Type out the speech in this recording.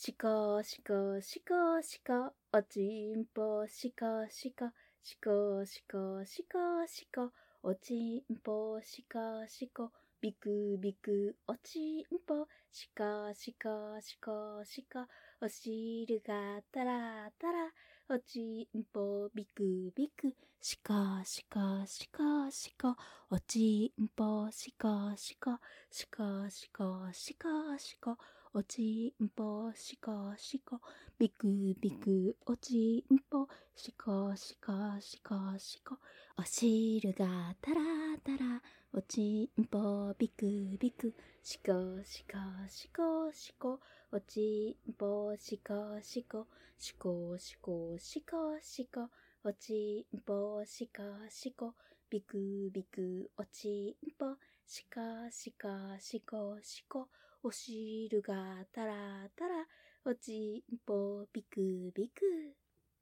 しこしこしこしこ、おちんぽしこしこ、しこしこしこしこ、おちんぽしこしこ、ビクビクおちんぽ、しこしこしこしこ、おしるがタラタラ、おちんぽビクビク、しこしこしこしこ、おちんぽしこしこ、しこしこしこしこ、おちんぽしこしこ、ビクビクおちんぽ、しこしこしこしこ、おしるがタラタラ、おちんぽビクビク、しこしこしこしこ、おちんぽしこしこ、しこしこしこしこ、おちんぽしこしこ、ビクビクおちんぽ、しこしこしこしこ、おしるがタラタラ、おちんぽビクビク。